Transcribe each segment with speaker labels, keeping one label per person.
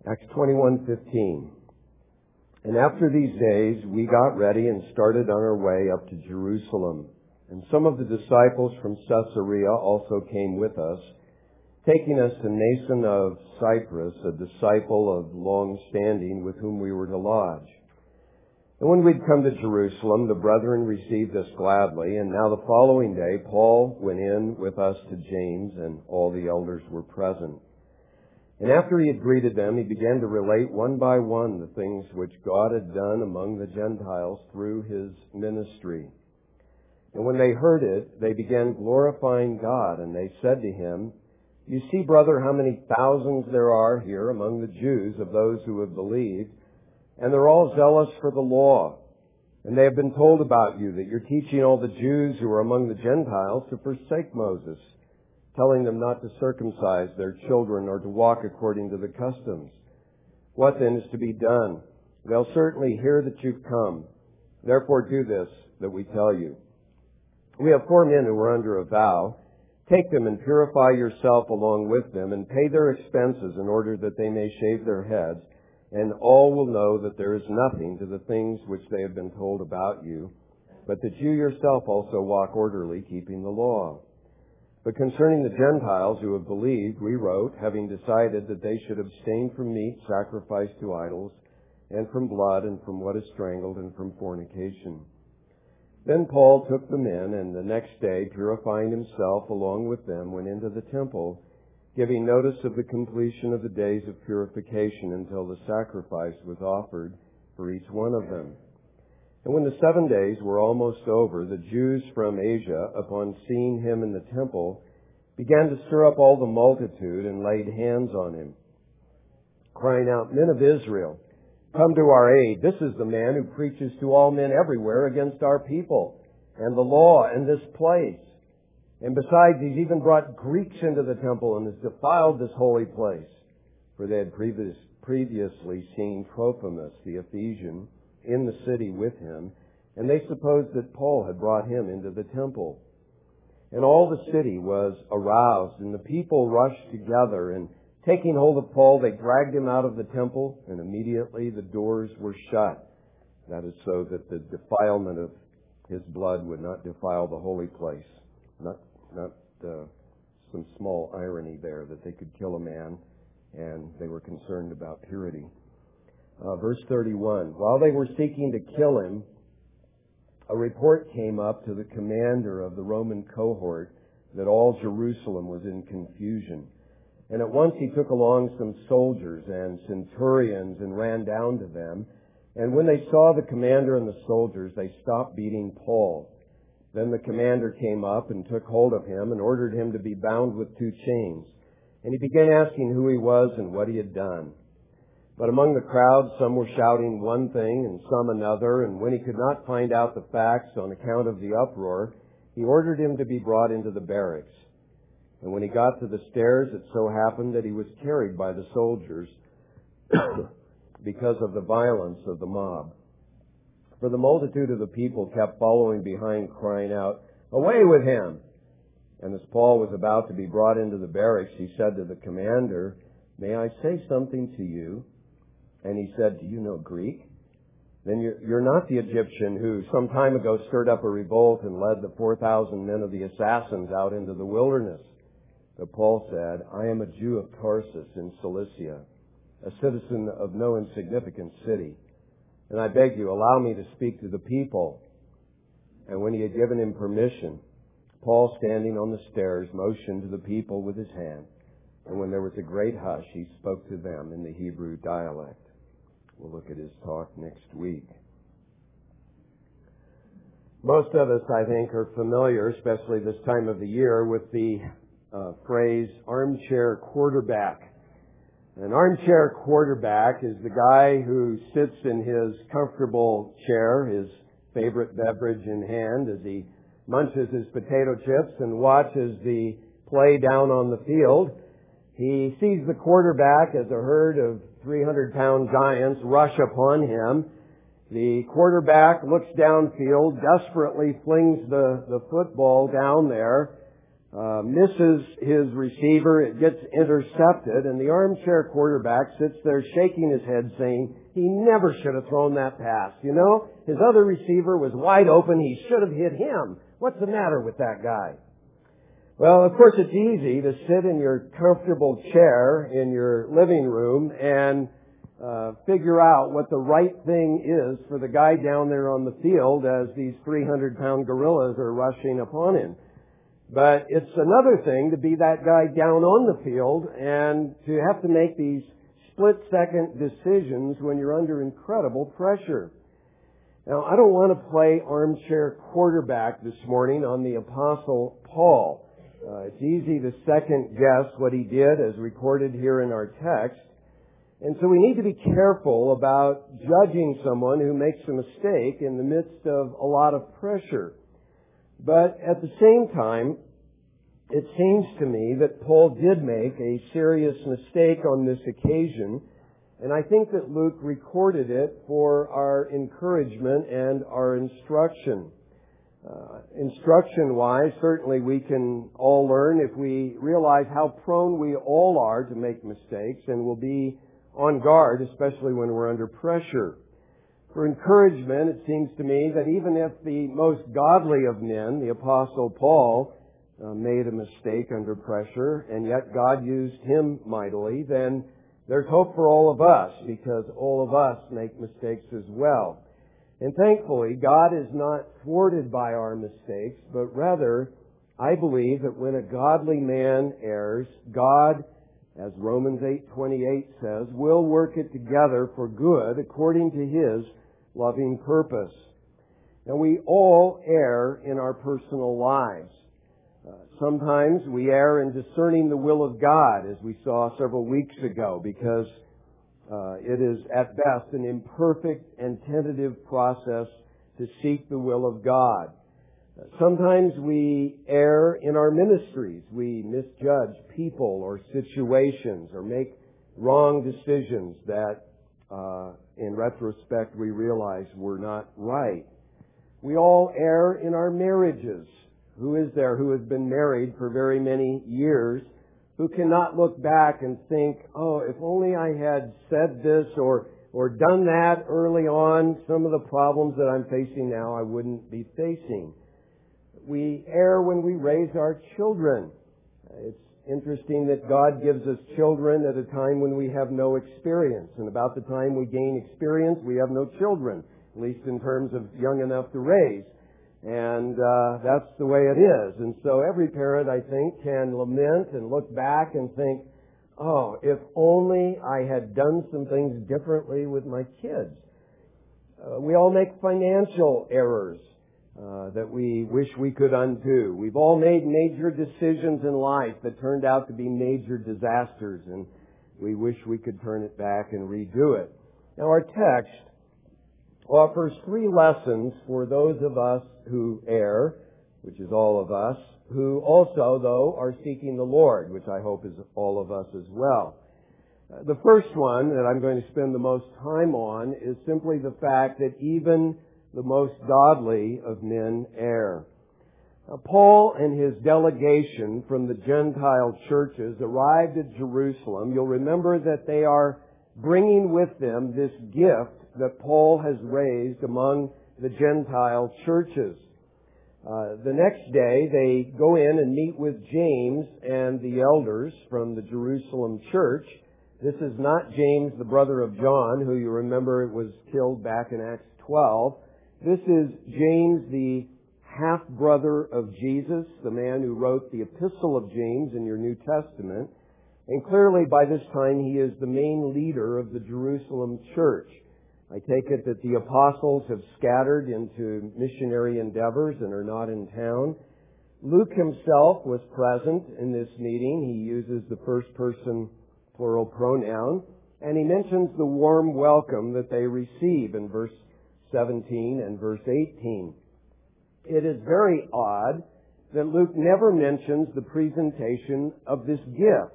Speaker 1: Acts 21:15. And after these days, we got ready and started on our way up to Jerusalem. And some of the disciples from Caesarea also came with us, taking us to Mnason of Cyprus, a disciple of long standing with whom we were to lodge. And when we'd come to Jerusalem, the brethren received us gladly. And now the following day, Paul went in with us to James, and all the elders were present. And after he had greeted them, he began to relate one by one the things which God had done among the Gentiles through his ministry. And when they heard it, they began glorifying God, and they said to him, "You see, brother, how many thousands there are here among the Jews of those who have believed, and they're all zealous for the law. And they have been told about you that you're teaching all the Jews who are among the Gentiles to forsake Moses, telling them not to circumcise their children or to walk according to the customs. What then is to be done? They'll certainly hear that you've come. Therefore do this that we tell you. We have 4 men who are under a vow. Take them and purify yourself along with them, and pay their expenses in order that they may shave their heads, and all will know that there is nothing to the things which they have been told about you, but that you yourself also walk orderly, keeping the law. But concerning the Gentiles who have believed, we wrote, having decided that they should abstain from meat sacrificed to idols, and from blood, and from what is strangled, and from fornication." Then Paul took them in, and the next day, purifying himself along with them, went into the temple, giving notice of the completion of the days of purification until the sacrifice was offered for each one of them. And when the 7 days were almost over, the Jews from Asia, upon seeing him in the temple, began to stir up all the multitude and laid hands on him, crying out, "Men of Israel, come to our aid. This is the man who preaches to all men everywhere against our people and the law and this place. And besides, he's even brought Greeks into the temple and has defiled this holy place." For they had previously seen Trophimus, the Ephesian, in the city with him, and they supposed that Paul had brought him into the temple. And all the city was aroused, and the people rushed together, and taking hold of Paul, they dragged him out of the temple, and immediately the doors were shut. That is so that the defilement of his blood would not defile the holy place. Not some small irony there that they could kill a man, and they were concerned about purity. Verse 31, while they were seeking to kill him, a report came up to the commander of the Roman cohort that all Jerusalem was in confusion. And at once he took along some soldiers and centurions and ran down to them. And when they saw the commander and the soldiers, they stopped beating Paul. Then the commander came up and took hold of him and ordered him to be bound with 2 chains. And he began asking who he was and what he had done. But among the crowd, some were shouting one thing and some another, and when he could not find out the facts on account of the uproar, he ordered him to be brought into the barracks. And when he got to the stairs, it so happened that he was carried by the soldiers because of the violence of the mob. For the multitude of the people kept following behind, crying out, "Away with him!" And as Paul was about to be brought into the barracks, he said to the commander, "May I say something to you?" And he said, "Do you know Greek? Then you're not the Egyptian who some time ago stirred up a revolt and led the 4,000 men of the assassins out into the wilderness." But Paul said, "I am a Jew of Tarsus in Cilicia, a citizen of no insignificant city. And I beg you, allow me to speak to the people." And when he had given him permission, Paul, standing on the stairs, motioned to the people with his hand. And when there was a great hush, he spoke to them in the Hebrew dialect. We'll look at his talk next week. Most of us, I think, are familiar, especially this time of the year, with the phrase armchair quarterback. An armchair quarterback is the guy who sits in his comfortable chair, his favorite beverage in hand, as he munches his potato chips and watches the play down on the field. He sees the quarterback as a herd of 300-pound giants rush upon him. The quarterback looks downfield, desperately flings the football down there, misses his receiver, it gets intercepted, and the armchair quarterback sits there shaking his head saying, he never should have thrown that pass. You know, his other receiver was wide open, he should have hit him. What's the matter with that guy? Well, of course it's easy to sit in your comfortable chair in your living room and figure out what the right thing is for the guy down there on the field as these 300-pound gorillas are rushing upon him. But it's another thing to be that guy down on the field and to have to make these split-second decisions when you're under incredible pressure. Now, I don't want to play armchair quarterback this morning on the Apostle Paul. It's easy to second-guess what he did as recorded here in our text. And so we need to be careful about judging someone who makes a mistake in the midst of a lot of pressure. But at the same time, it seems to me that Paul did make a serious mistake on this occasion, and I think that Luke recorded it for our encouragement and our instruction. Instruction-wise, certainly we can all learn if we realize how prone we all are to make mistakes, and will be on guard, especially when we're under pressure. For encouragement, it seems to me that even if the most godly of men, the Apostle Paul, made a mistake under pressure, and yet God used him mightily, then there's hope for all of us, because all of us make mistakes as well. And thankfully, God is not thwarted by our mistakes, but rather, I believe that when a godly man errs, God, as Romans 8:28 says, will work it together for good according to His loving purpose. Now, we all err in our personal lives. Sometimes we err in discerning the will of God, as we saw several weeks ago, because it is at best an imperfect and tentative process to seek the will of God. Sometimes we err in our ministries. We misjudge people or situations or make wrong decisions that in retrospect we realize were not right. We all err in our marriages. Who is there who has been married for very many years who cannot look back and think, oh, if only I had said this or done that early on, some of the problems that I'm facing now I wouldn't be facing. We err when we raise our children. It's interesting that God gives us children at a time when we have no experience. And about the time we gain experience, we have no children, at least in terms of young enough to raise. And that's the way it is. And so every parent, I think, can lament and look back and think, oh, if only I had done some things differently with my kids. We all make financial errors that we wish we could undo. We've all made major decisions in life that turned out to be major disasters, and we wish we could turn it back and redo it. Now, our text offers 3 lessons for those of us who err, which is all of us, who also, though, are seeking the Lord, which I hope is all of us as well. The first one that I'm going to spend the most time on is simply the fact that even the most godly of men err. Paul and his delegation from the Gentile churches arrived at Jerusalem. You'll remember that they are bringing with them this gift that Paul has raised among the Gentile churches. The next day, they go in and meet with James and the elders from the Jerusalem church. This is not James, the brother of John, who you remember was killed back in Acts 12. This is James, the half-brother of Jesus, the man who wrote the Epistle of James in your New Testament. And clearly, by this time, he is the main leader of the Jerusalem church. I take it that the apostles have scattered into missionary endeavors and are not in town. Luke himself was present in this meeting. He uses the first person plural pronoun, and he mentions the warm welcome that they receive in verse 17 and verse 18. It is very odd that Luke never mentions the presentation of this gift.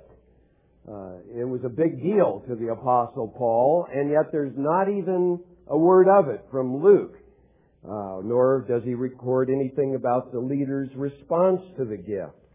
Speaker 1: It was a big deal to the Apostle Paul, and yet there's not even a word of it from Luke. Nor does he record anything about the leader's response to the gift.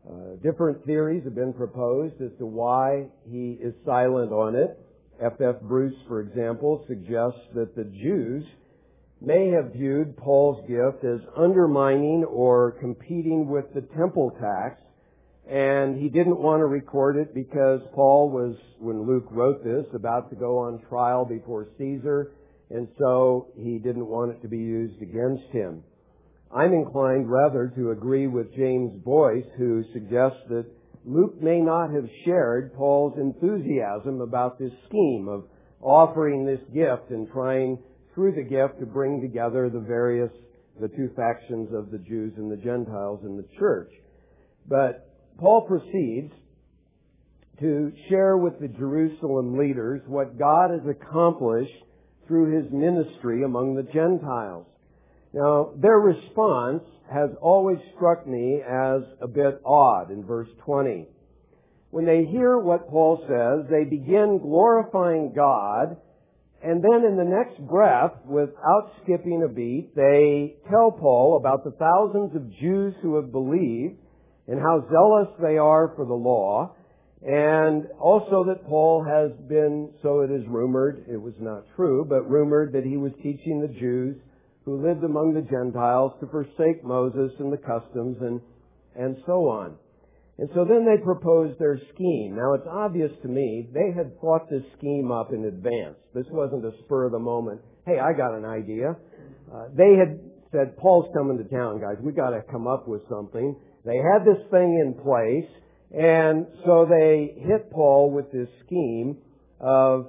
Speaker 1: Different theories have been proposed as to why he is silent on it. F.F. Bruce, for example, suggests that the Jews may have viewed Paul's gift as undermining or competing with the temple tax, and he didn't want to record it because Paul was, when Luke wrote this, about to go on trial before Caesar, and so he didn't want it to be used against him. I'm inclined rather to agree with James Boyce, who suggests that Luke may not have shared Paul's enthusiasm about this scheme of offering this gift and trying through the gift to bring together the two factions of the Jews and the Gentiles in the church. But Paul proceeds to share with the Jerusalem leaders what God has accomplished through his ministry among the Gentiles. Now, their response has always struck me as a bit odd in verse 20. When they hear what Paul says, they begin glorifying God, and then in the next breath, without skipping a beat, they tell Paul about the thousands of Jews who have believed and how zealous they are for the law, and also that Paul has been, so it is rumored, it was not true, but rumored that he was teaching the Jews who lived among the Gentiles to forsake Moses and the customs and so on. And so then they proposed their scheme. Now it's obvious to me they had thought this scheme up in advance. This wasn't a spur of the moment, hey, I got an idea. They had said, Paul's coming to town, guys. We got to come up with something. They had this thing in place, and so they hit Paul with this scheme of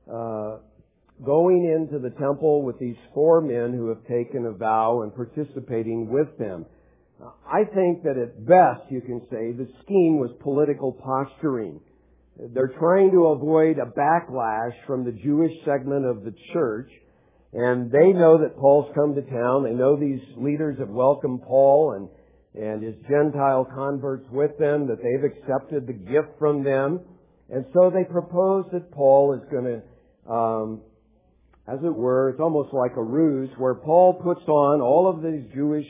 Speaker 1: going into the temple with these 4 men who have taken a vow and participating with them. I think that at best you can say the scheme was political posturing. They're trying to avoid a backlash from the Jewish segment of the church, and they know that Paul's come to town. They know these leaders have welcomed Paul and his Gentile converts with them, that they've accepted the gift from them. And so they propose that Paul is going to, as it were, it's almost like a ruse where Paul puts on all of these Jewish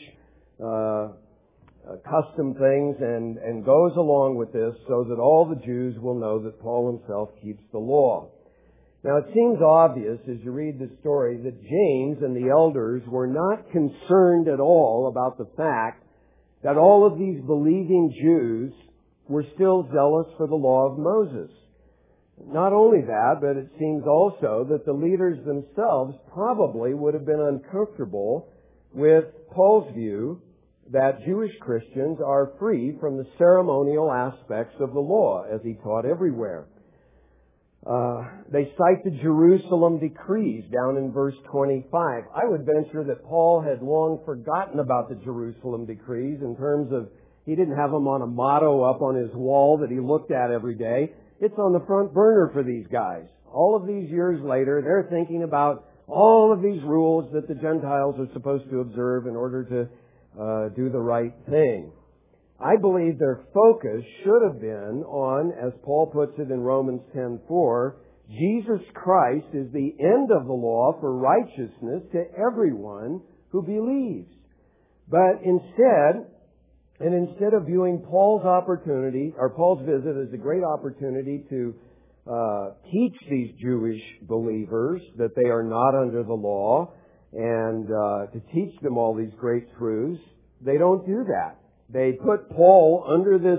Speaker 1: custom things and goes along with this so that all the Jews will know that Paul himself keeps the law. Now it seems obvious as you read the story that James and the elders were not concerned at all about the fact that all of these believing Jews were still zealous for the law of Moses. Not only that, but it seems also that the leaders themselves probably would have been uncomfortable with Paul's view that Jewish Christians are free from the ceremonial aspects of the law, as he taught everywhere. They cite the Jerusalem decrees down in verse 25. I would venture that Paul had long forgotten about the Jerusalem decrees in terms of he didn't have them on a motto up on his wall that he looked at every day. It's on the front burner for these guys. All of these years later, they're thinking about all of these rules that the Gentiles are supposed to observe in order to do the right thing. I believe their focus should have been on, as Paul puts it in Romans 10:4, Jesus Christ is the end of the law for righteousness to everyone who believes. But instead of viewing Paul's opportunity, or Paul's visit as a great opportunity to teach these Jewish believers that they are not under the law and to teach them all these great truths, they don't do that. They put Paul under this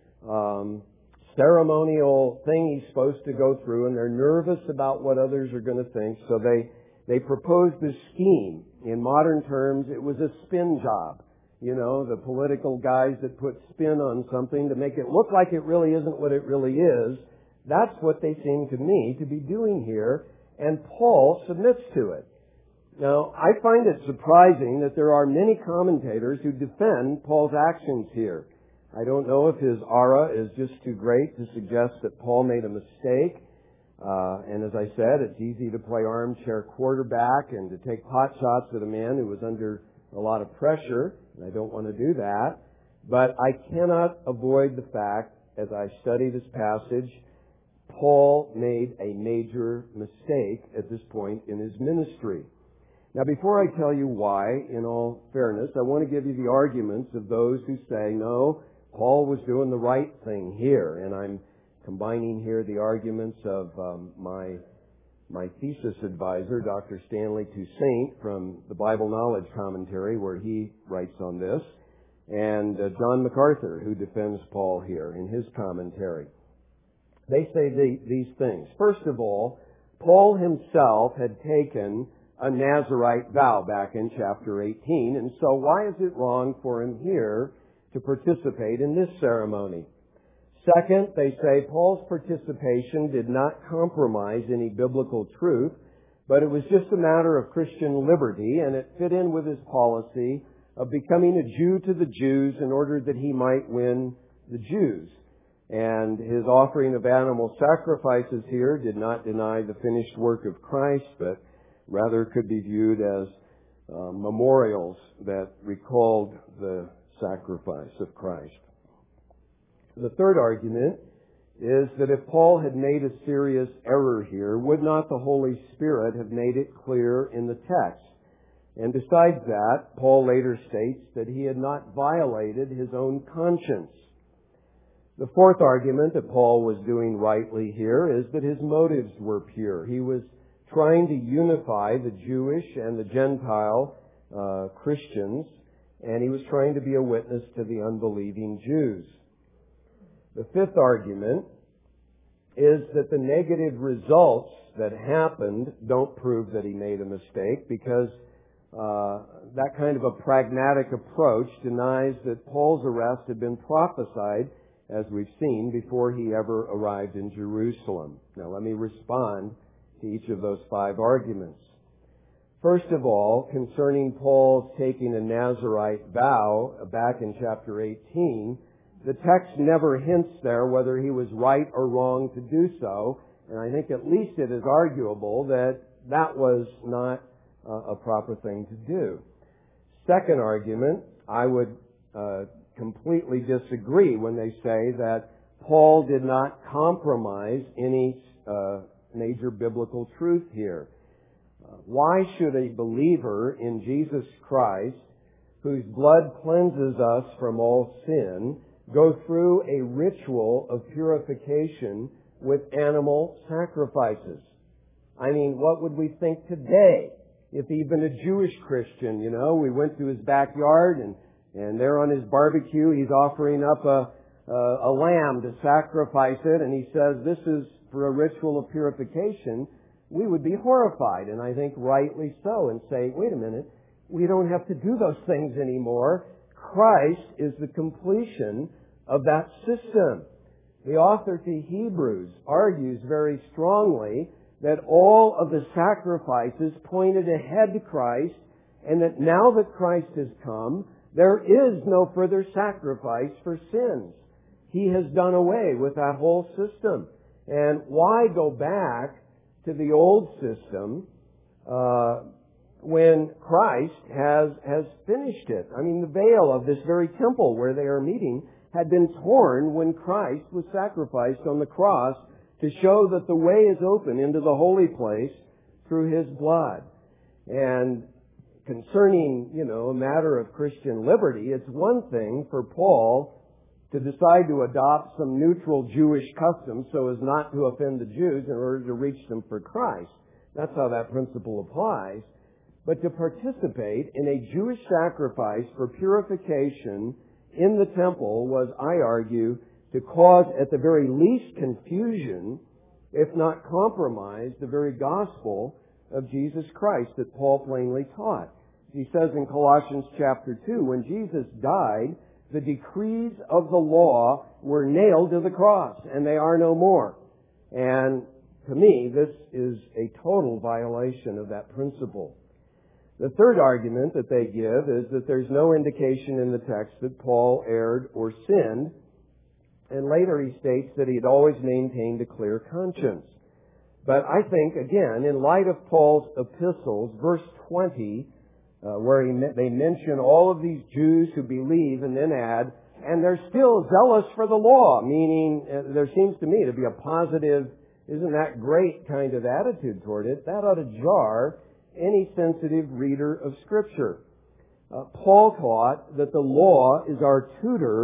Speaker 1: ceremonial thing he's supposed to go through, and they're nervous about what others are going to think, so they proposed this scheme. In modern terms, it was a spin job. You know, the political guys that put spin on something to make it look like it really isn't what it really is. That's what they seem to me to be doing here, and Paul submits to it. Now, I find it surprising that there are many commentators who defend Paul's actions here. I don't know if his aura is just too great to suggest that Paul made a mistake. And as I said, it's easy to play armchair quarterback and to take pot shots at a man who was under a lot of pressure. And I don't want to do that. But I cannot avoid the fact, as I study this passage, Paul made a major mistake at this point in his ministry. Now, before I tell you why, in all fairness, I want to give you the arguments of those who say, no, Paul was doing the right thing here, and I'm combining here the arguments of my thesis advisor, Dr. Stanley Toussaint, from the Bible Knowledge Commentary, where he writes on this, and John MacArthur, who defends Paul here in his commentary. They say these things. First of all, Paul himself had taken a Nazirite vow back in chapter 18, and so why is it wrong for him here to participate in this ceremony? Second, they say Paul's participation did not compromise any biblical truth, but it was just a matter of Christian liberty, and it fit in with his policy of becoming a Jew to the Jews in order that he might win the Jews. And his offering of animal sacrifices here did not deny the finished work of Christ, but rather could be viewed as memorials that recalled the sacrifice of Christ. The third argument is that if Paul had made a serious error here, would not the Holy Spirit have made it clear in the text? And besides that, Paul later states that he had not violated his own conscience. The fourth argument that Paul was doing rightly here is that his motives were pure. He was trying to unify the Jewish and the Gentile Christians, and he was trying to be a witness to the unbelieving Jews. The fifth argument is that the negative results that happened don't prove that he made a mistake, because that kind of a pragmatic approach denies that Paul's arrest had been prophesied, as we've seen, before he ever arrived in Jerusalem. Now let me respond to each of those five arguments. First of all, concerning Paul's taking a Nazirite vow back in chapter 18, the text never hints there whether he was right or wrong to do so, and I think at least it is arguable that that was not a proper thing to do. Second argument, I would completely disagree when they say that Paul did not compromise any major biblical truth here. Why should a believer in Jesus Christ, whose blood cleanses us from all sin, go through a ritual of purification with animal sacrifices? I mean, what would we think today if even a Jewish Christian, we went to his backyard and there on his barbecue he's offering up a lamb to sacrifice it, and he says this is for a ritual of purification? We would be horrified, and I think rightly so, and say, wait a minute, we don't have to do those things anymore. Christ is the completion of that system. The author to Hebrews argues very strongly that all of the sacrifices pointed ahead to Christ, and that now that Christ has come, there is no further sacrifice for sins. He has done away with that whole system. And why go back to the old system when Christ has finished it? I mean, the veil of this very temple where they are meeting had been torn when Christ was sacrificed on the cross to show that the way is open into the holy place through His blood. And concerning, a matter of Christian liberty, it's one thing for Paul to decide to adopt some neutral Jewish custom so as not to offend the Jews in order to reach them for Christ. That's how that principle applies. But to participate in a Jewish sacrifice for purification in the temple was, I argue, to cause at the very least confusion, if not compromise, the very gospel of Jesus Christ that Paul plainly taught. He says in Colossians chapter 2, when Jesus died, the decrees of the law were nailed to the cross, and they are no more. And to me, this is a total violation of that principle. The third argument that they give is that there's no indication in the text that Paul erred or sinned, and later he states that he had always maintained a clear conscience. But I think, again, in light of Paul's epistles, verse 20, where they mention all of these Jews who believe, and then add, and they're still zealous for the law, meaning there seems to me to be a positive, isn't that great kind of attitude toward it. That ought to jar any sensitive reader of Scripture. Paul taught that the law is our tutor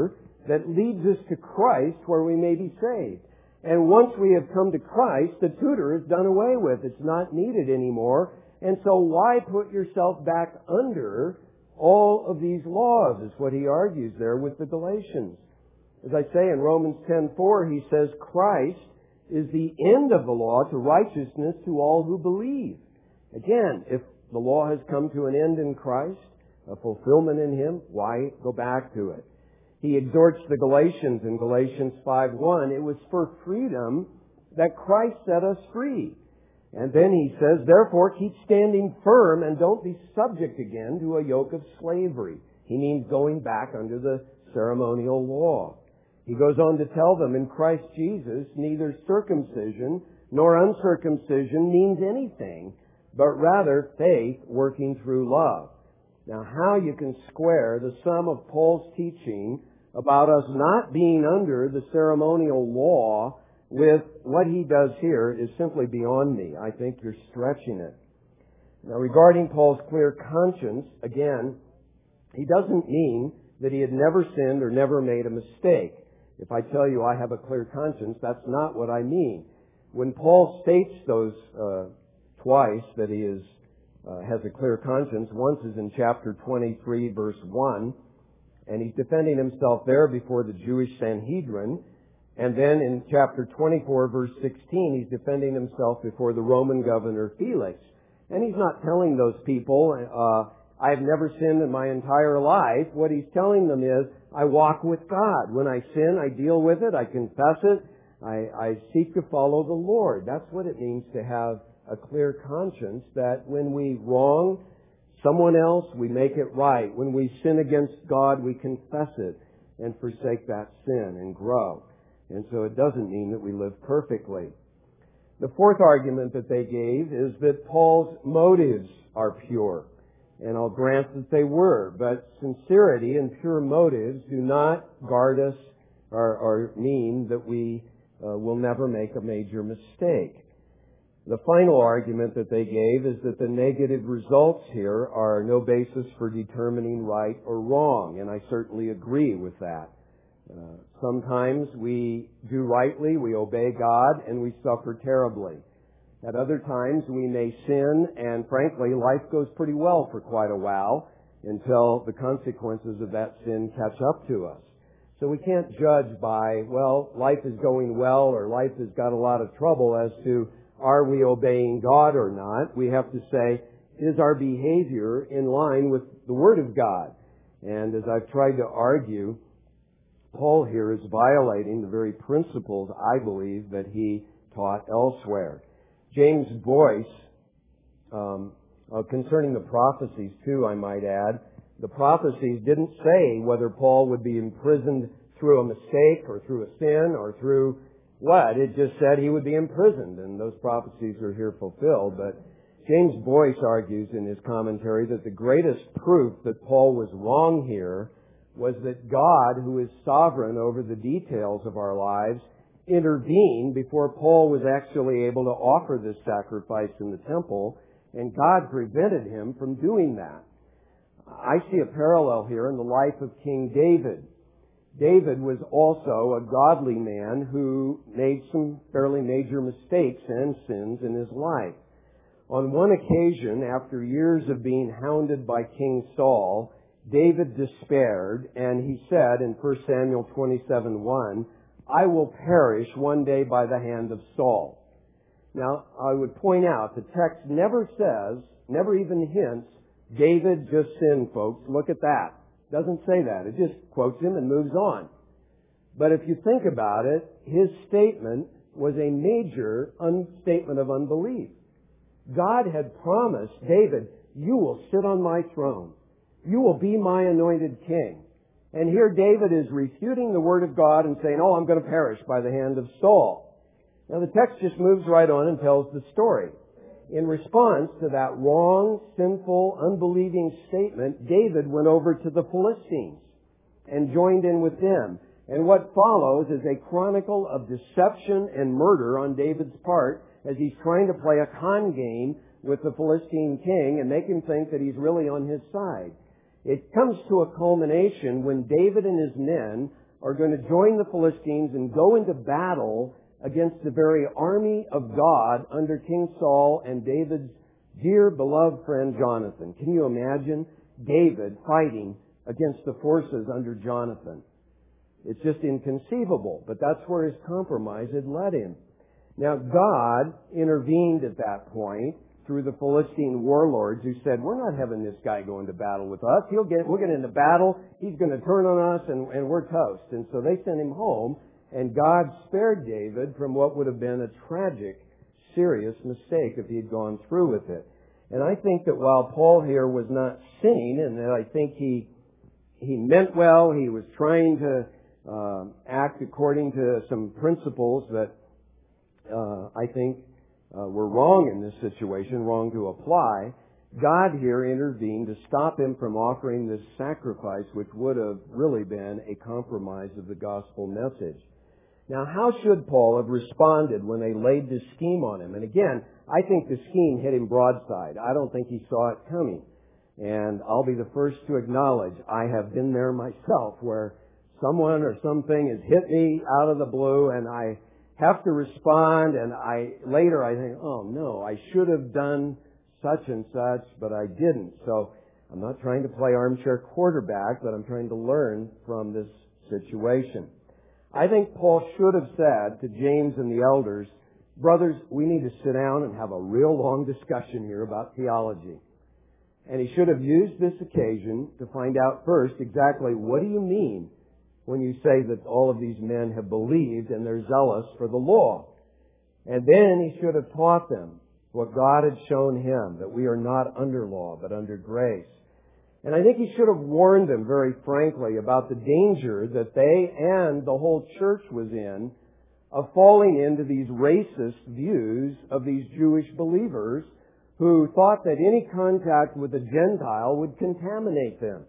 Speaker 1: that leads us to Christ where we may be saved. And once we have come to Christ, the tutor is done away with. It's not needed anymore. And so why put yourself back under all of these laws, is what he argues there with the Galatians. As I say in Romans 10:4, he says, Christ is the end of the law to righteousness to all who believe. Again, if the law has come to an end in Christ, a fulfillment in Him, why go back to it? He exhorts the Galatians in Galatians 5:1, it was for freedom that Christ set us free. And then he says, therefore keep standing firm and don't be subject again to a yoke of slavery. He means going back under the ceremonial law. He goes on to tell them, in Christ Jesus, neither circumcision nor uncircumcision means anything, but rather faith working through love. Now, how you can square the sum of Paul's teaching about us not being under the ceremonial law with what he does here is simply beyond me. I think you're stretching it. Now, regarding Paul's clear conscience, again, he doesn't mean that he had never sinned or never made a mistake. If I tell you I have a clear conscience, that's not what I mean. When Paul states those twice that he has a clear conscience, once is in chapter 23, verse 1, and he's defending himself there before the Jewish Sanhedrin. And then in chapter 24, verse 16, he's defending himself before the Roman governor Felix. And he's not telling those people, I've never sinned in my entire life. What he's telling them is, I walk with God. When I sin, I deal with it, I confess it, I seek to follow the Lord. That's what it means to have a clear conscience, that when we wrong someone else, we make it right. When we sin against God, we confess it and forsake that sin and grow. And so it doesn't mean that we live perfectly. The fourth argument that they gave is that Paul's motives are pure. And I'll grant that they were, but sincerity and pure motives do not guard us or mean that we will never make a major mistake. The final argument that they gave is that the negative results here are no basis for determining right or wrong, and I certainly agree with that. Sometimes we do rightly, we obey God, and we suffer terribly. At other times we may sin, and frankly, life goes pretty well for quite a while until the consequences of that sin catch up to us. So we can't judge by, well, life is going well or life has got a lot of trouble as to are we obeying God or not. We have to say, is our behavior in line with the Word of God? And as I've tried to argue, Paul here is violating the very principles, I believe, that he taught elsewhere. James Boyce, concerning the prophecies too, I might add, the prophecies didn't say whether Paul would be imprisoned through a mistake or through a sin or through what. It just said he would be imprisoned, and those prophecies are here fulfilled. But James Boyce argues in his commentary that the greatest proof that Paul was wrong here was that God, who is sovereign over the details of our lives, intervened before Paul was actually able to offer this sacrifice in the temple, and God prevented him from doing that. I see a parallel here in the life of King David. David was also a godly man who made some fairly major mistakes and sins in his life. On one occasion, after years of being hounded by King Saul, David despaired, and he said in 1 Samuel 27:1, I will perish one day by the hand of Saul. Now, I would point out, the text never says, never even hints, David just sinned, folks. Look at that. Doesn't say that. It just quotes him and moves on. But if you think about it, his statement was a major statement of unbelief. God had promised David, you will sit on my throne. You will be my anointed king. And here David is refuting the word of God and saying, oh, I'm going to perish by the hand of Saul. Now the text just moves right on and tells the story. In response to that wrong, sinful, unbelieving statement, David went over to the Philistines and joined in with them. And what follows is a chronicle of deception and murder on David's part as he's trying to play a con game with the Philistine king and make him think that he's really on his side. It comes to a culmination when David and his men are going to join the Philistines and go into battle against the very army of God under King Saul and David's dear beloved friend Jonathan. Can you imagine David fighting against the forces under Jonathan? It's just inconceivable, but that's where his compromise had led him. Now, God intervened at that point through the Philistine warlords who said, we're not having this guy go into battle with us. We'll get into battle. He's going to turn on us and we're toast. And so they sent him home, and God spared David from what would have been a tragic, serious mistake if he had gone through with it. And I think that while Paul here was not sinning, and that I think he meant well, he was trying to act according to some principles that I think were wrong in this situation, wrong to apply. God here intervened to stop him from offering this sacrifice, which would have really been a compromise of the gospel message. Now, how should Paul have responded when they laid this scheme on him? And again, I think the scheme hit him broadside. I don't think he saw it coming. And I'll be the first to acknowledge I have been there myself, where someone or something has hit me out of the blue and I have to respond, and later I think, oh no, I should have done such and such, but I didn't. So I'm not trying to play armchair quarterback, but I'm trying to learn from this situation. I think Paul should have said to James and the elders, brothers, we need to sit down and have a real long discussion here about theology. And he should have used this occasion to find out first exactly what do you mean when you say that all of these men have believed and they're zealous for the law. And then he should have taught them what God had shown him, that we are not under law, but under grace. And I think he should have warned them very frankly about the danger that they and the whole church was in of falling into these racist views of these Jewish believers who thought that any contact with a Gentile would contaminate them.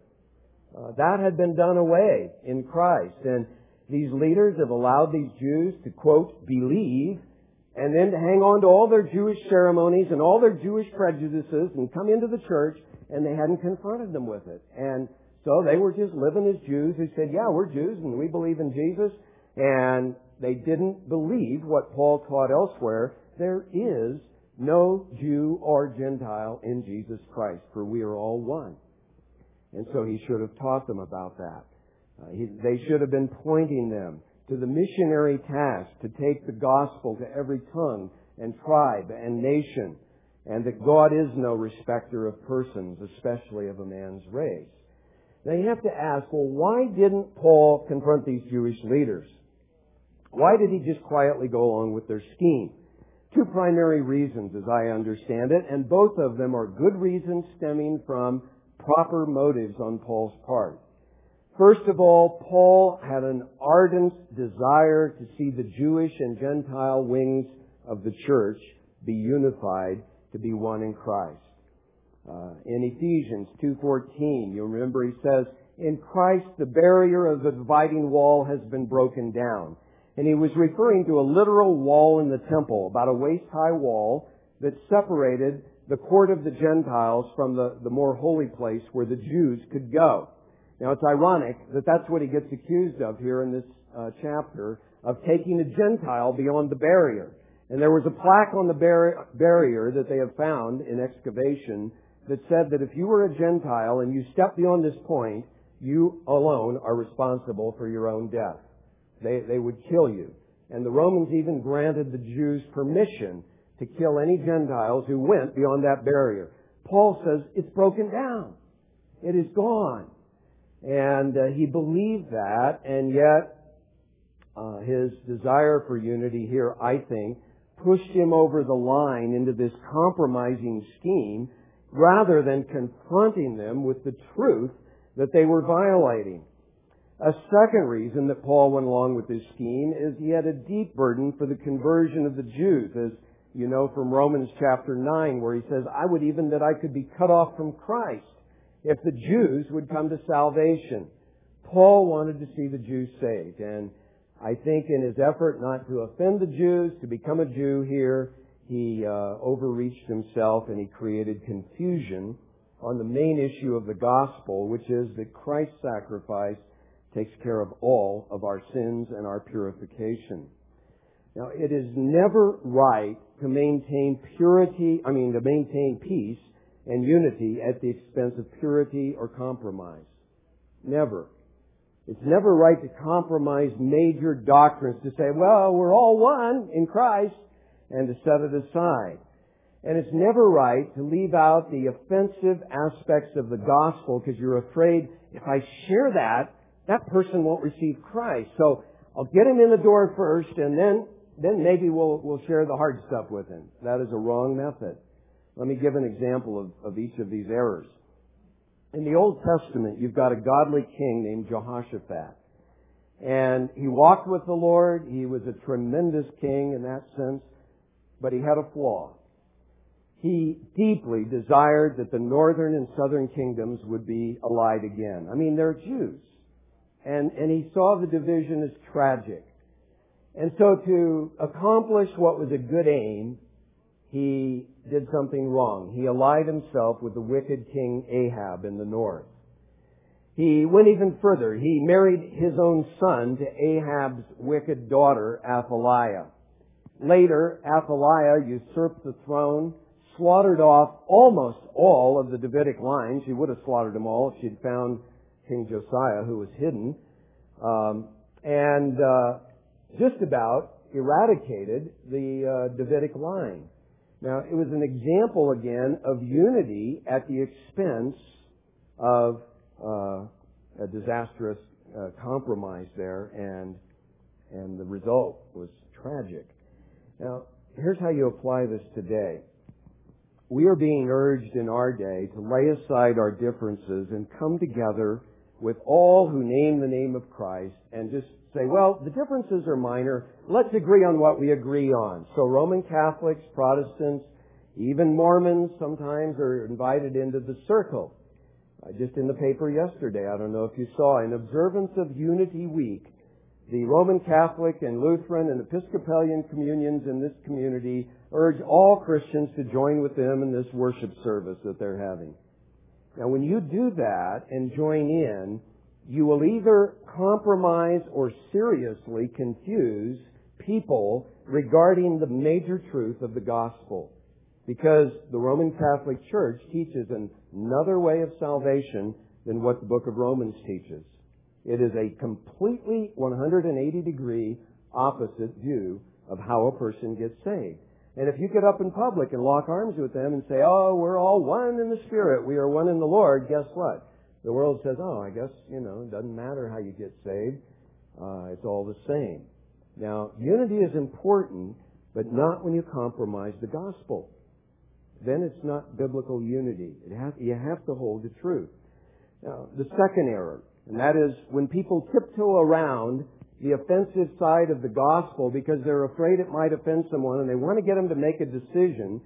Speaker 1: That had been done away in Christ. And these leaders have allowed these Jews to, quote, believe, and then to hang on to all their Jewish ceremonies and all their Jewish prejudices and come into the church, and they hadn't confronted them with it. And so they were just living as Jews who said, yeah, we're Jews and we believe in Jesus. And they didn't believe what Paul taught elsewhere. There is no Jew or Gentile in Jesus Christ, for we are all one. And so he should have taught them about that. They should have been pointing them to the missionary task to take the gospel to every tongue and tribe and nation, and that God is no respecter of persons, especially of a man's race. Now you have to ask, well, why didn't Paul confront these Jewish leaders? Why did he just quietly go along with their scheme? Two primary reasons, as I understand it, and both of them are good reasons stemming from proper motives on Paul's part. First of all, Paul had an ardent desire to see the Jewish and Gentile wings of the church be unified to be one in Christ. In Ephesians 2:14, you remember he says, in Christ the barrier of the dividing wall has been broken down. And he was referring to a literal wall in the temple, about a waist-high wall that separated the court of the Gentiles from the more holy place where the Jews could go. Now it's ironic that that's what he gets accused of here in this chapter, of taking a Gentile beyond the barrier. And there was a plaque on the barrier that they have found in excavation that said that if you were a Gentile and you stepped beyond this point, you alone are responsible for your own death. They would kill you. And the Romans even granted the Jews permission to kill any Gentiles who went beyond that barrier. Paul says it's broken down. It is gone. And he believed that, and yet his desire for unity here, I think, pushed him over the line into this compromising scheme rather than confronting them with the truth that they were violating. A second reason that Paul went along with this scheme is he had a deep burden for the conversion of the Jews, as you know from Romans chapter 9, where he says, I would even that I could be cut off from Christ if the Jews would come to salvation. Paul wanted to see the Jews saved, and I think in his effort not to offend the Jews, to become a Jew here, he overreached himself and he created confusion on the main issue of the gospel, which is that Christ's sacrifice takes care of all of our sins and our purification. Now, it is never right to maintain peace and unity at the expense of purity or compromise. Never. It's never right to compromise major doctrines, to say, well, we're all one in Christ, and to set it aside. And it's never right to leave out the offensive aspects of the gospel because you're afraid if I share that person won't receive Christ. So I'll get him in the door first, and then maybe we'll share the hard stuff with him. That is a wrong method. Let me give an example of each of these errors. In the Old Testament, you've got a godly king named Jehoshaphat. And he walked with the Lord. He was a tremendous king in that sense, but he had a flaw. He deeply desired that the northern and southern kingdoms would be allied again. I mean, they're Jews. And he saw the division as tragic. And so to accomplish what was a good aim, he did something wrong. He allied himself with the wicked king Ahab in the north. He went even further. He married his own son to Ahab's wicked daughter, Athaliah. Later, Athaliah usurped the throne, slaughtered off almost all of the Davidic line. She would have slaughtered them all if she'd found King Josiah, who was hidden, and just about eradicated the Davidic line. Now, it was an example, again, of unity at the expense of a disastrous compromise there, and the result was tragic. Now, here's how you apply this today. We are being urged in our day to lay aside our differences and come together with all who name the name of Christ and just say, well, the differences are minor. Let's agree on what we agree on. So Roman Catholics, Protestants, even Mormons sometimes are invited into the circle. Just in the paper yesterday, I don't know if you saw, in observance of Unity Week, the Roman Catholic and Lutheran and Episcopalian communions in this community urge all Christians to join with them in this worship service that they're having. Now, when you do that and join in, you will either compromise or seriously confuse people regarding the major truth of the gospel. Because the Roman Catholic Church teaches another way of salvation than what the book of Romans teaches. It is a completely 180-degree opposite view of how a person gets saved. And if you get up in public and lock arms with them and say, oh, we're all one in the Spirit, we are one in the Lord, guess what? The world says, oh, I guess, it doesn't matter how you get saved. It's all the same. Now, unity is important, but not when you compromise the gospel. Then it's not biblical unity. You have to hold the truth. Now, the second error, and that is when people tiptoe around the offensive side of the gospel because they're afraid it might offend someone and they want to get them to make a decision,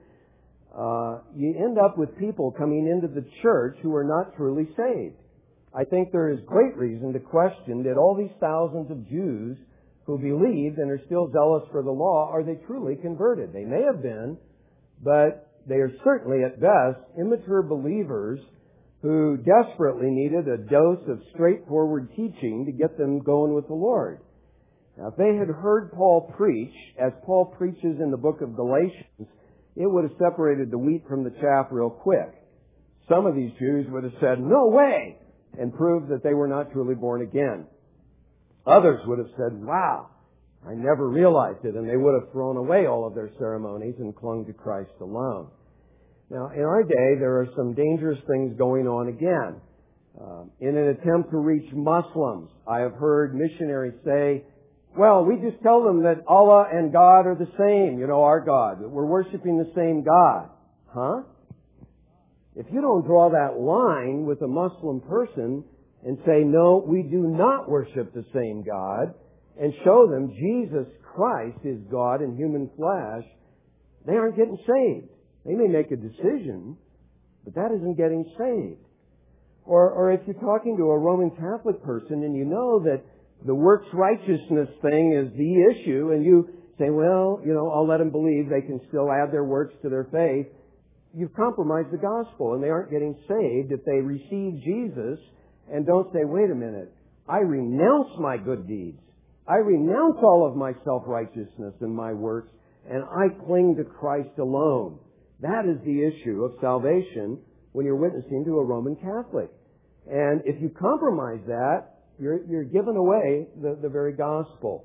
Speaker 1: you end up with people coming into the church who are not truly saved. I think there is great reason to question that all these thousands of Jews who believed and are still zealous for the law, are they truly converted? They may have been, but they are certainly at best immature believers who desperately needed a dose of straightforward teaching to get them going with the Lord. Now, if they had heard Paul preach, as Paul preaches in the book of Galatians, it would have separated the wheat from the chaff real quick. Some of these Jews would have said, no way, and proved that they were not truly born again. Others would have said, wow, I never realized it, and they would have thrown away all of their ceremonies and clung to Christ alone. Now, in our day, there are some dangerous things going on again. In an attempt to reach Muslims, I have heard missionaries say, well, we just tell them that Allah and God are the same, our God, that we're worshiping the same God. Huh? If you don't draw that line with a Muslim person and say, no, we do not worship the same God, and show them Jesus Christ is God in human flesh, they aren't getting saved. They may make a decision, but that isn't getting saved. Or if you're talking to a Roman Catholic person and you know that the works righteousness thing is the issue, and you say, well, I'll let them believe they can still add their works to their faith, you've compromised the gospel, and they aren't getting saved if they receive Jesus and don't say, wait a minute, I renounce my good deeds. I renounce all of my self-righteousness and my works, and I cling to Christ alone. That is the issue of salvation when you're witnessing to a Roman Catholic. And if you compromise that, you're giving away the very gospel.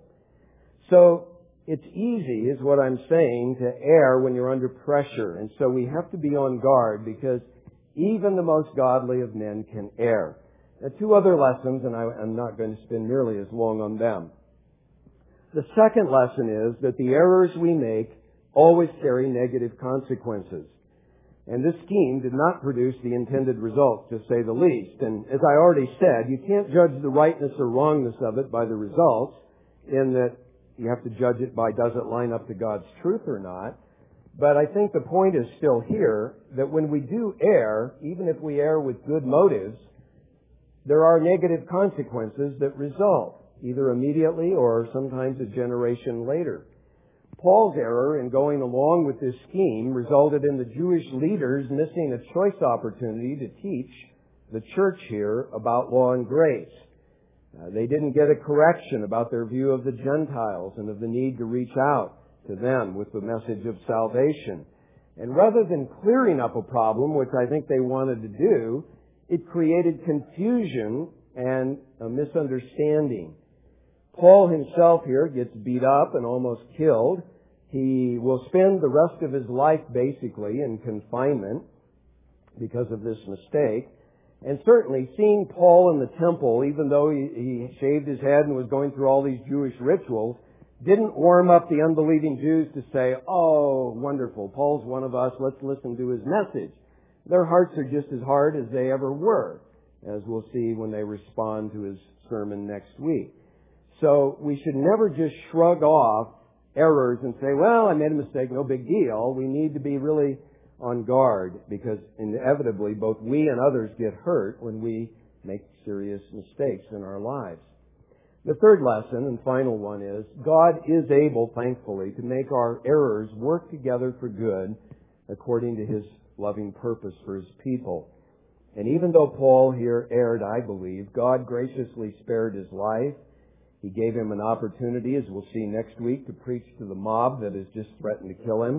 Speaker 1: So it's easy, is what I'm saying, to err when you're under pressure. And so we have to be on guard, because even the most godly of men can err. Now, two other lessons, and I'm not going to spend nearly as long on them. The second lesson is that the errors we make always carry negative consequences. And this scheme did not produce the intended result, to say the least. And as I already said, you can't judge the rightness or wrongness of it by the results, in that you have to judge it by, does it line up to God's truth or not. But I think the point is still here, that when we do err, even if we err with good motives, there are negative consequences that result, either immediately or sometimes a generation later. Paul's error in going along with this scheme resulted in the Jewish leaders missing a choice opportunity to teach the church here about law and grace. They didn't get a correction about their view of the Gentiles and of the need to reach out to them with the message of salvation. And rather than clearing up a problem, which I think they wanted to do, it created confusion and a misunderstanding. Paul himself here gets beat up and almost killed. He will spend the rest of his life basically in confinement because of this mistake. And certainly seeing Paul in the temple, even though he shaved his head and was going through all these Jewish rituals, didn't warm up the unbelieving Jews to say, oh, wonderful, Paul's one of us, let's listen to his message. Their hearts are just as hard as they ever were, as we'll see when they respond to his sermon next week. So we should never just shrug off errors and say, well, I made a mistake, no big deal. We need to be really on guard, because inevitably both we and others get hurt when we make serious mistakes in our lives. The third lesson and final one is, God is able, thankfully, to make our errors work together for good according to His loving purpose for His people. And even though Paul here erred, I believe, God graciously spared his life. He gave him an opportunity, as we'll see next week, to preach to the mob that has just threatened to kill him.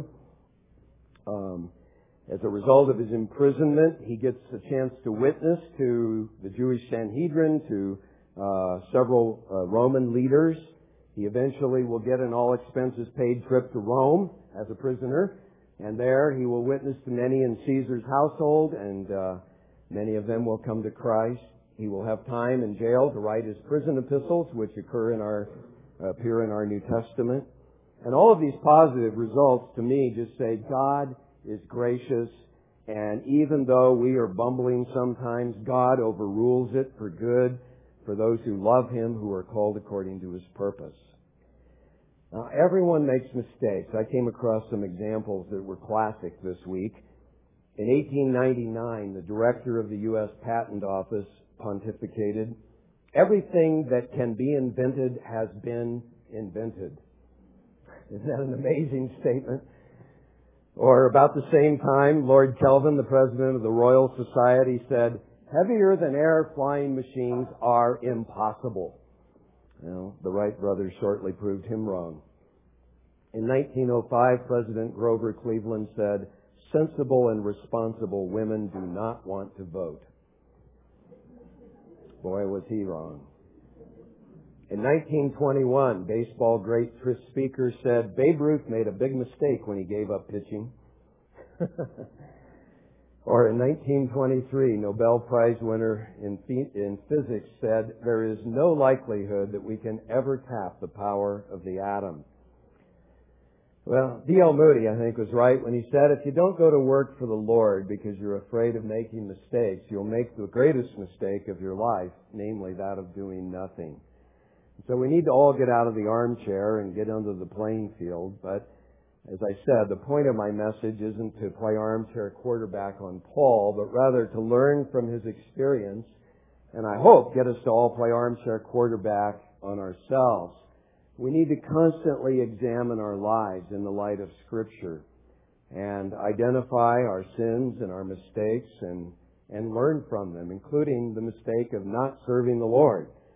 Speaker 1: As a result of his imprisonment, he gets a chance to witness to the Jewish Sanhedrin, to several Roman leaders. He eventually will get an all-expenses-paid trip to Rome as a prisoner, and there he will witness to many in Caesar's household, and many of them will come to Christ. He will have time in jail to write his prison epistles, which appear in our New Testament. And all of these positive results, to me, just say God is gracious, and even though we are bumbling sometimes, God overrules it for good for those who love Him, who are called according to His purpose. Now, everyone makes mistakes. I came across some examples that were classic this week. In 1899, the director of the U.S. Patent Office pontificated, "Everything that can be invented has been invented." Isn't that an amazing statement? Or about the same time, Lord Kelvin, the president of the Royal Society, said, "Heavier than air flying machines are impossible." Well, the Wright brothers shortly proved him wrong. In 1905, President Grover Cleveland said, "Sensible and responsible women do not want to vote." Boy, was he wrong. In 1921, baseball great Tris Speaker said, "Babe Ruth made a big mistake when he gave up pitching." Or in 1923, Nobel Prize winner in physics said, "There is no likelihood that we can ever tap the power of the atom." Well, D.L. Moody, I think, was right when he said, if you don't go to work for the Lord because you're afraid of making mistakes, you'll make the greatest mistake of your life, namely that of doing nothing. So we need to all get out of the armchair and get onto the playing field. But as I said, the point of my message isn't to play armchair quarterback on Paul, but rather to learn from his experience, and I hope get us to all play armchair quarterback on ourselves. We need to constantly examine our lives in the light of Scripture and identify our sins and our mistakes and learn from them, including the mistake of not serving the Lord.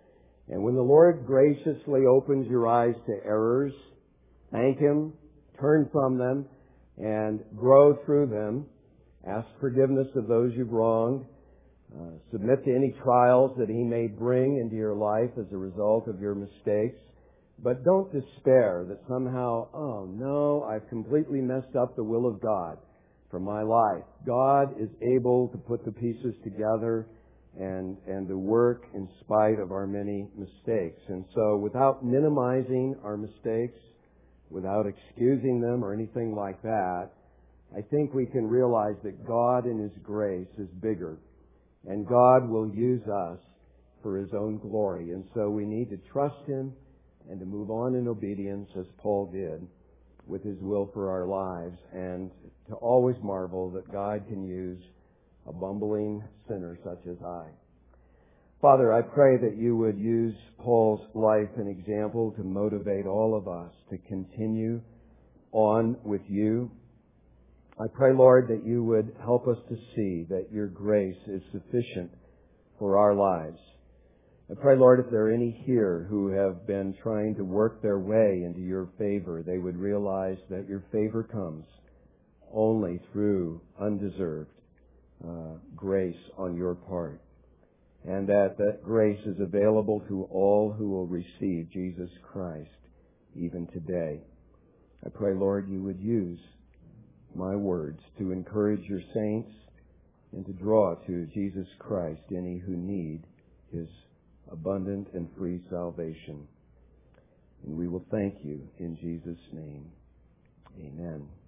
Speaker 1: And when the Lord graciously opens your eyes to errors, thank Him, turn from them, and grow through them. Ask forgiveness of those you've wronged. Submit to any trials that He may bring into your life as a result of your mistakes. But don't despair that somehow, oh no, I've completely messed up the will of God for my life. God is able to put the pieces together and to work in spite of our many mistakes. And so without minimizing our mistakes, without excusing them or anything like that, I think we can realize that God in His grace is bigger, and God will use us for His own glory. And so we need to trust Him and to move on in obedience as Paul did with his will for our lives, and to always marvel that God can use a bumbling sinner such as I. Father, I pray that you would use Paul's life and example to motivate all of us to continue on with you. I pray, Lord, that you would help us to see that your grace is sufficient for our lives. I pray, Lord, if there are any here who have been trying to work their way into your favor, they would realize that your favor comes only through undeserved grace on your part, and that grace is available to all who will receive Jesus Christ even today. I pray, Lord, you would use my words to encourage your saints and to draw to Jesus Christ any who need His abundant and free salvation. And we will thank you in Jesus' name. Amen.